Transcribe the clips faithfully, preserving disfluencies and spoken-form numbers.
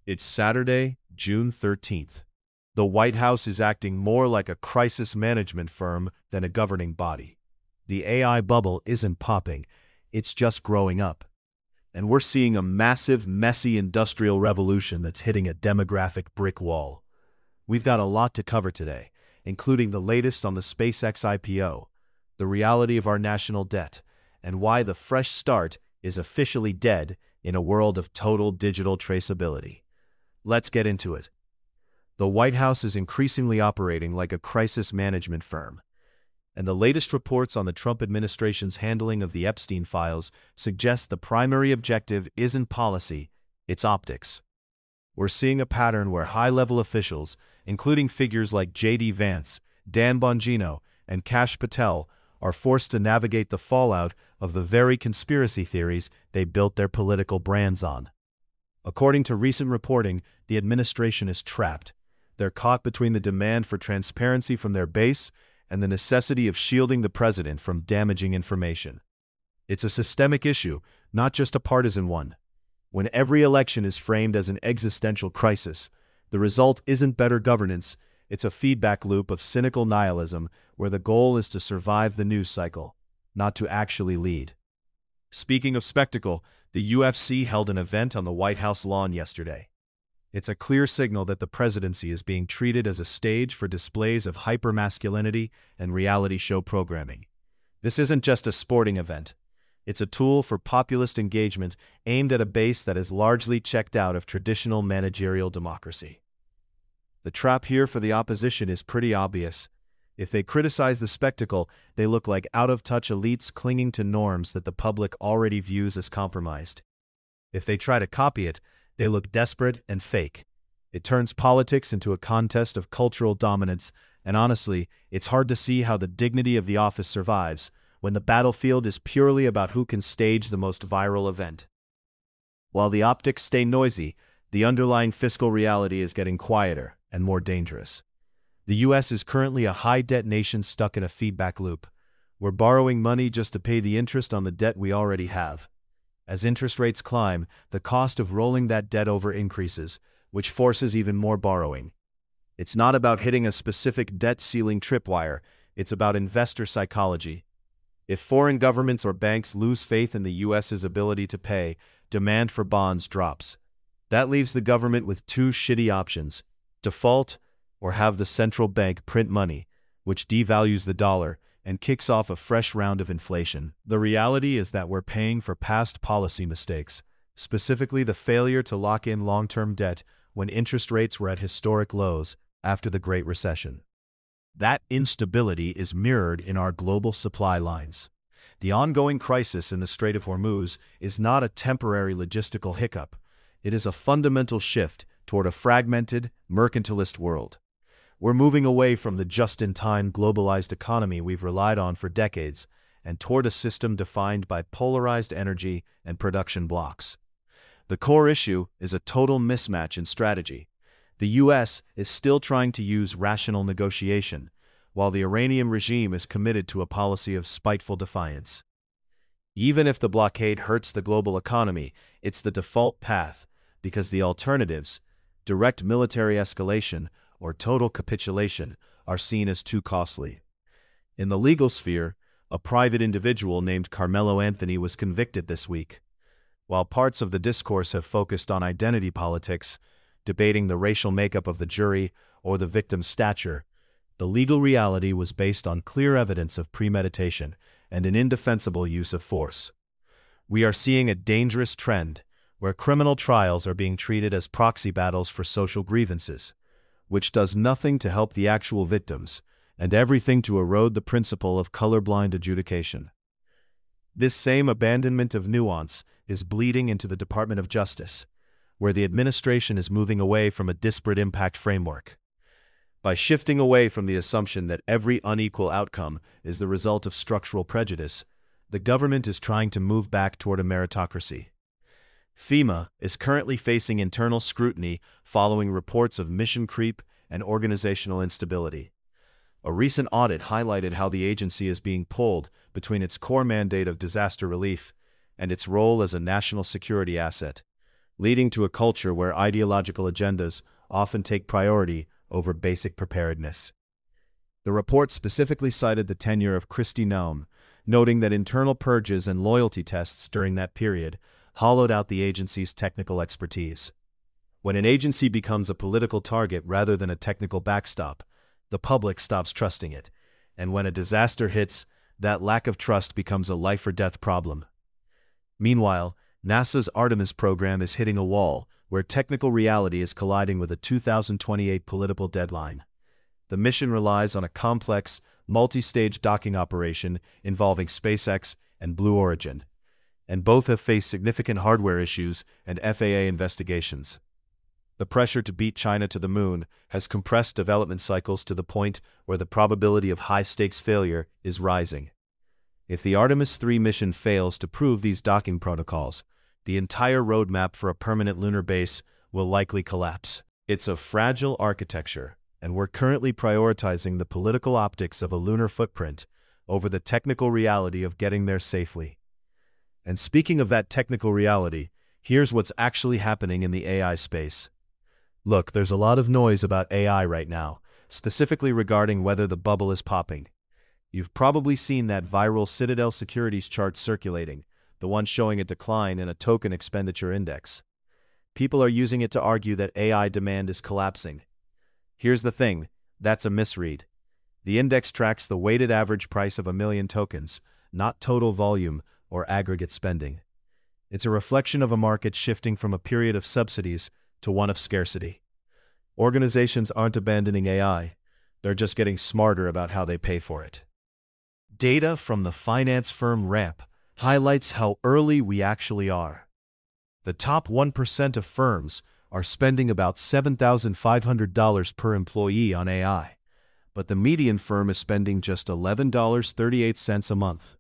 It's Saturday, June thirteenth. The White House is acting more like a crisis management firm than a governing body. The A I bubble isn't popping, it's just growing up. And we're seeing a massive, messy industrial revolution that's hitting a demographic brick wall. We've got a lot to cover today, including the latest on the SpaceX I P O, the reality of our national debt, and why the fresh start is officially dead in a world of total digital traceability. Let's get into it. The White House is increasingly operating like a crisis management firm, and the latest reports on the Trump administration's handling of the Epstein files suggest the primary objective isn't policy, it's optics. We're seeing a pattern where high-level officials, including figures like J D Vance, Dan Bongino, and Kash Patel, are forced to navigate the fallout of the very conspiracy theories they built their political brands on. According to recent reporting, the administration is trapped. They're caught between the demand for transparency from their base and the necessity of shielding the president from damaging information. It's a systemic issue, not just a partisan one. When every election is framed as an existential crisis, the result isn't better governance, it's a feedback loop of cynical nihilism where the goal is to survive the news cycle, not to actually lead. Speaking of spectacle, the U F C held an event on the White House lawn yesterday. It's a clear signal that the presidency is being treated as a stage for displays of hypermasculinity and reality show programming. This isn't just a sporting event. It's a tool for populist engagement aimed at a base that is largely checked out of traditional managerial democracy. The trap here for the opposition is pretty obvious. If they criticize the spectacle, they look like out-of-touch elites clinging to norms that the public already views as compromised. If they try to copy it, they look desperate and fake. It turns politics into a contest of cultural dominance, and honestly, it's hard to see how the dignity of the office survives when the battlefield is purely about who can stage the most viral event. While the optics stay noisy, the underlying fiscal reality is getting quieter and more dangerous. The U S is currently a high-debt nation stuck in a feedback loop. We're borrowing money just to pay the interest on the debt we already have. As interest rates climb, the cost of rolling that debt over increases, which forces even more borrowing. It's not about hitting a specific debt ceiling tripwire, it's about investor psychology. If foreign governments or banks lose faith in the U S's ability to pay, demand for bonds drops. That leaves the government with two shitty options: default, or have the central bank print money, which devalues the dollar and kicks off a fresh round of inflation. The reality is that we're paying for past policy mistakes, specifically the failure to lock in long-term debt when interest rates were at historic lows after the Great Recession. That instability is mirrored in our global supply lines. The ongoing crisis in the Strait of Hormuz is not a temporary logistical hiccup. It is a fundamental shift toward a fragmented, mercantilist world. We're moving away from the just-in-time globalized economy we've relied on for decades and toward a system defined by polarized energy and production blocks. The core issue is a total mismatch in strategy. The U S is still trying to use rational negotiation, while the Iranian regime is committed to a policy of spiteful defiance. Even if the blockade hurts the global economy, it's the default path, because the alternatives, direct military escalation or total capitulation, are seen as too costly. In the legal sphere, a private individual named Carmelo Anthony was convicted this week. While parts of the discourse have focused on identity politics, debating the racial makeup of the jury or the victim's stature, the legal reality was based on clear evidence of premeditation and an indefensible use of force. We are seeing a dangerous trend where criminal trials are being treated as proxy battles for social grievances, which does nothing to help the actual victims and everything to erode the principle of colorblind adjudication. This same abandonment of nuance is bleeding into the Department of Justice, where the administration is moving away from a disparate impact framework. By shifting away from the assumption that every unequal outcome is the result of structural prejudice, the government is trying to move back toward a meritocracy. FEMA is currently facing internal scrutiny following reports of mission creep and organizational instability. A recent audit highlighted how the agency is being pulled between its core mandate of disaster relief and its role as a national security asset, leading to a culture where ideological agendas often take priority over basic preparedness. The report specifically cited the tenure of Kristi Noem, noting that internal purges and loyalty tests during that period hollowed out the agency's technical expertise. When an agency becomes a political target rather than a technical backstop, the public stops trusting it, and when a disaster hits, that lack of trust becomes a life-or-death problem. Meanwhile, NASA's Artemis program is hitting a wall, where technical reality is colliding with a two thousand twenty-eight political deadline. The mission relies on a complex, multi-stage docking operation involving SpaceX and Blue Origin, and both have faced significant hardware issues and F A A investigations. The pressure to beat China to the moon has compressed development cycles to the point where the probability of high-stakes failure is rising. If the Artemis three mission fails to prove these docking protocols, the entire roadmap for a permanent lunar base will likely collapse. It's a fragile architecture, and we're currently prioritizing the political optics of a lunar footprint over the technical reality of getting there safely. And speaking of that technical reality, here's what's actually happening in the A I space. Look, there's a lot of noise about A I right now, specifically regarding whether the bubble is popping. You've probably seen that viral Citadel Securities chart circulating, the one showing a decline in a token expenditure index. People are using it to argue that A I demand is collapsing. Here's the thing, that's a misread. The index tracks the weighted average price of a million tokens, not total volume or aggregate spending. It's a reflection of a market shifting from a period of subsidies to one of scarcity. Organizations aren't abandoning A I, they're just getting smarter about how they pay for it. Data from the finance firm Ramp highlights how early we actually are. The top one percent of firms are spending about seven thousand five hundred dollars per employee on A I, but the median firm is spending just eleven dollars and thirty-eight cents a month.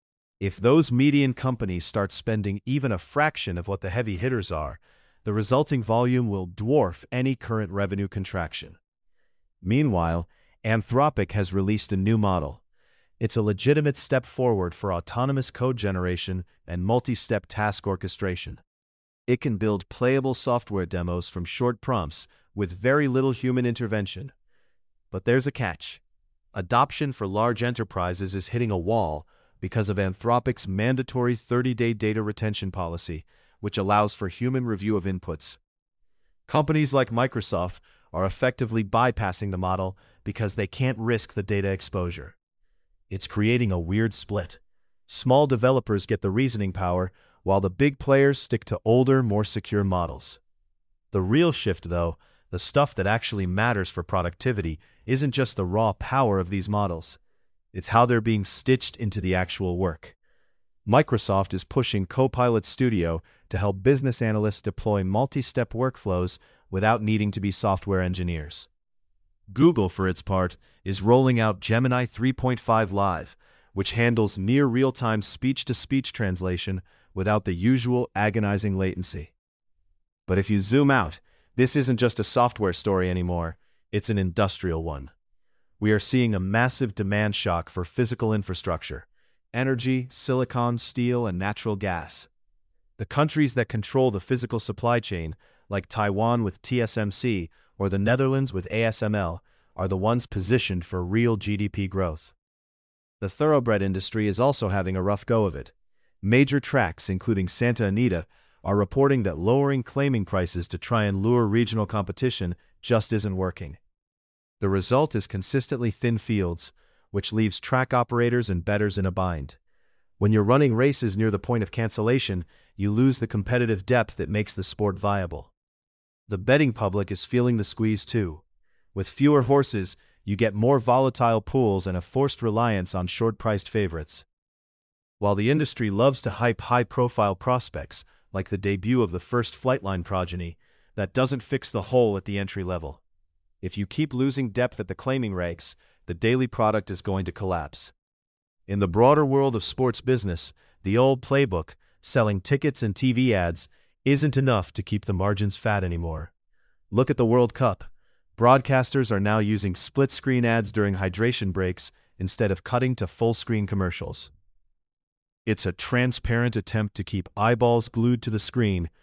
If those median companies start spending even a fraction of what the heavy hitters are, the resulting volume will dwarf any current revenue contraction. Meanwhile, Anthropic has released a new model. It's a legitimate step forward for autonomous code generation and multi-step task orchestration. It can build playable software demos from short prompts with very little human intervention. But there's a catch. Adoption for large enterprises is hitting a wall because of Anthropic's mandatory thirty-day data retention policy, which allows for human review of inputs. Companies like Microsoft are effectively bypassing the model because they can't risk the data exposure. It's creating a weird split. Small developers get the reasoning power, while the big players stick to older, more secure models. The real shift, though, the stuff that actually matters for productivity, isn't just the raw power of these models. It's how they're being stitched into the actual work. Microsoft is pushing Copilot Studio to help business analysts deploy multi-step workflows without needing to be software engineers. Google, for its part, is rolling out Gemini three point five Live, which handles near real-time speech-to-speech translation without the usual agonizing latency. But if you zoom out, this isn't just a software story anymore, it's an industrial one. We are seeing a massive demand shock for physical infrastructure: energy, silicon, steel, and natural gas. The countries that control the physical supply chain, like Taiwan with T S M C or the Netherlands with A S M L, are the ones positioned for real G D P growth. The thoroughbred industry is also having a rough go of it. Major tracks, including Santa Anita, are reporting that lowering claiming prices to try and lure regional competition just isn't working. The result is consistently thin fields, which leaves track operators and bettors in a bind. When you're running races near the point of cancellation, you lose the competitive depth that makes the sport viable. The betting public is feeling the squeeze too. With fewer horses, you get more volatile pools and a forced reliance on short-priced favorites. While the industry loves to hype high-profile prospects, like the debut of the first Flightline progeny, that doesn't fix the hole at the entry level. If you keep losing depth at the claiming ranks, the daily product is going to collapse. In the broader world of sports business, the old playbook, selling tickets and T V ads, isn't enough to keep the margins fat anymore. Look at the World Cup. Broadcasters are now using split-screen ads during hydration breaks instead of cutting to full-screen commercials. It's a transparent attempt to keep eyeballs glued to the screen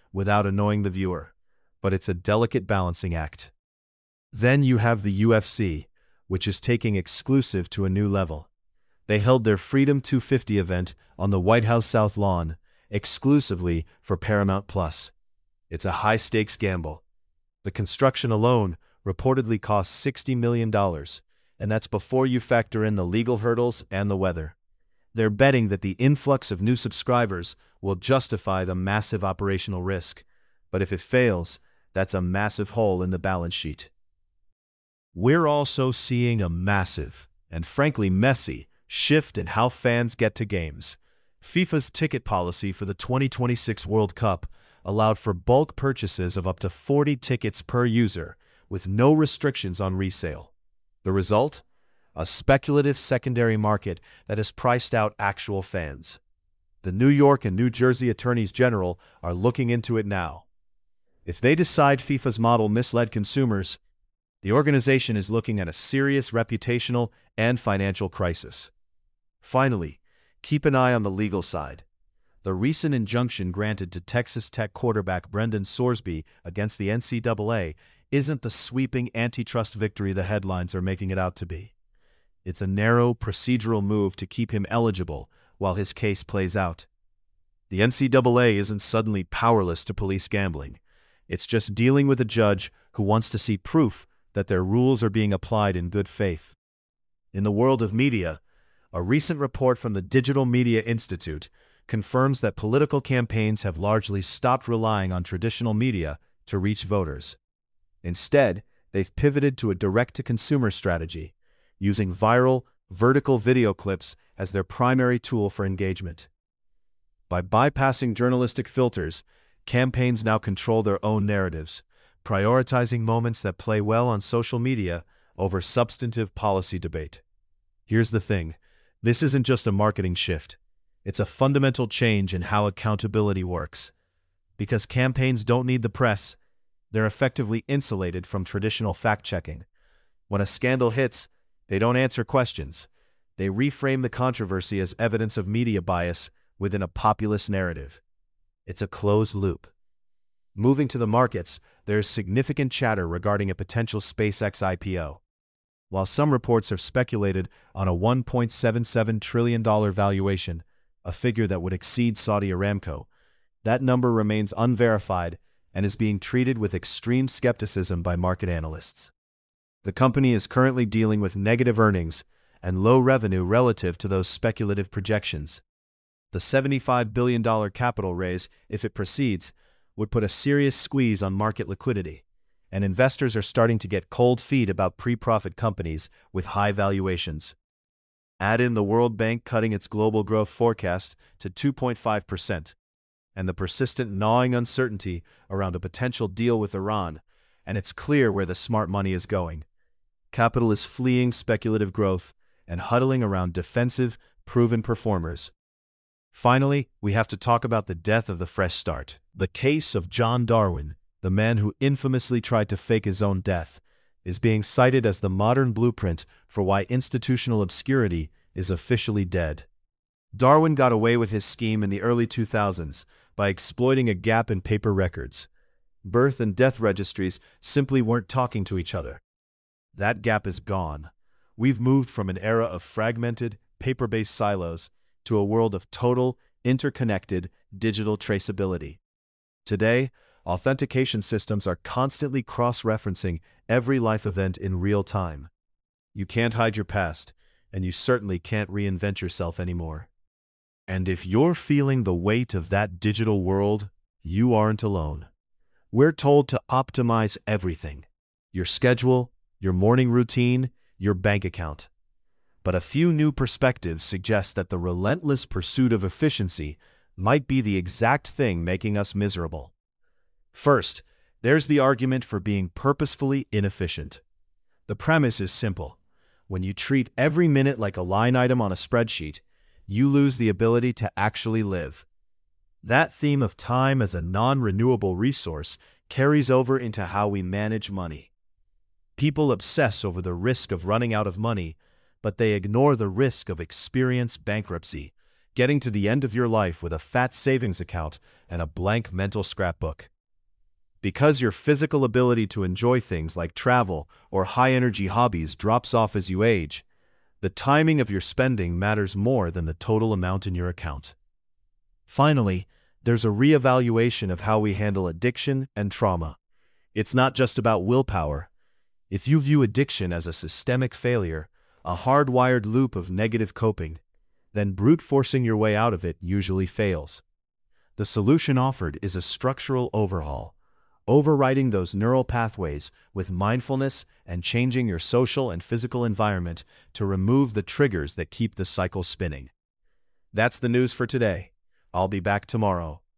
without annoying the viewer, but it's a delicate balancing act. Then you have the U F C, which is taking exclusive to a new level. They held their Freedom two fifty event on the White House South Lawn, exclusively for Paramount Plus. It's a high-stakes gamble. The construction alone reportedly cost sixty million dollars, and that's before you factor in the legal hurdles and the weather. They're betting that the influx of new subscribers will justify the massive operational risk, but if it fails, that's a massive hole in the balance sheet. We're also seeing a massive, and frankly messy, shift in how fans get to games. FIFA's ticket policy for the twenty twenty-six World Cup allowed for bulk purchases of up to forty tickets per user, with no restrictions on resale. The result? A speculative secondary market that has priced out actual fans. The New York and New Jersey attorneys general are looking into it now. If they decide FIFA's model misled consumers, the organization is looking at a serious reputational and financial crisis. Finally, keep an eye on the legal side. The recent injunction granted to Texas Tech quarterback Brendan Sorsby against the N C double A isn't the sweeping antitrust victory the headlines are making it out to be. It's a narrow, procedural move to keep him eligible while his case plays out. The N C double A isn't suddenly powerless to police gambling. It's just dealing with a judge who wants to see proof that their rules are being applied in good faith. In the world of media, a recent report from the Digital Media Institute confirms that political campaigns have largely stopped relying on traditional media to reach voters. Instead, they've pivoted to a direct-to-consumer strategy, using viral, vertical video clips as their primary tool for engagement. By bypassing journalistic filters, campaigns now control their own narratives, prioritizing moments that play well on social media over substantive policy debate. Here's the thing. This isn't just a marketing shift. It's a fundamental change in how accountability works. Because campaigns don't need the press, they're effectively insulated from traditional fact-checking. When a scandal hits, they don't answer questions. They reframe the controversy as evidence of media bias within a populist narrative. It's a closed loop. Moving to the markets, there's significant chatter regarding a potential SpaceX I P O. While some reports have speculated on a one point seven seven trillion dollars valuation, a figure that would exceed Saudi Aramco, that number remains unverified and is being treated with extreme skepticism by market analysts. The company is currently dealing with negative earnings and low revenue relative to those speculative projections. The seventy-five billion dollars capital raise, if it proceeds, would put a serious squeeze on market liquidity, and investors are starting to get cold feet about pre-profit companies with high valuations. Add in the World Bank cutting its global growth forecast to two point five percent, and the persistent gnawing uncertainty around a potential deal with Iran, and it's clear where the smart money is going. Capital is fleeing speculative growth and huddling around defensive, proven performers. Finally, we have to talk about the death of the fresh start. The case of John Darwin, the man who infamously tried to fake his own death, is being cited as the modern blueprint for why institutional obscurity is officially dead. Darwin got away with his scheme in the early two thousands by exploiting a gap in paper records. Birth and death registries simply weren't talking to each other. That gap is gone. We've moved from an era of fragmented, paper-based silos to a world of total, interconnected, digital traceability. Today, authentication systems are constantly cross-referencing every life event in real time. You can't hide your past, and you certainly can't reinvent yourself anymore. And if you're feeling the weight of that digital world, you aren't alone. We're told to optimize everything: your schedule, your morning routine, your bank account. But a few new perspectives suggest that the relentless pursuit of efficiency might be the exact thing making us miserable. First, there's the argument for being purposefully inefficient. The premise is simple. When you treat every minute like a line item on a spreadsheet, you lose the ability to actually live. That theme of time as a non-renewable resource carries over into how we manage money. People obsess over the risk of running out of money, but they ignore the risk of experience bankruptcy, getting to the end of your life with a fat savings account and a blank mental scrapbook. Because your physical ability to enjoy things like travel or high-energy hobbies drops off as you age, the timing of your spending matters more than the total amount in your account. Finally, there's a reevaluation of how we handle addiction and trauma. It's not just about willpower. If you view addiction as a systemic failure, a hardwired loop of negative coping, then brute forcing your way out of it usually fails. The solution offered is a structural overhaul, overriding those neural pathways with mindfulness and changing your social and physical environment to remove the triggers that keep the cycle spinning. That's the news for today. I'll be back tomorrow.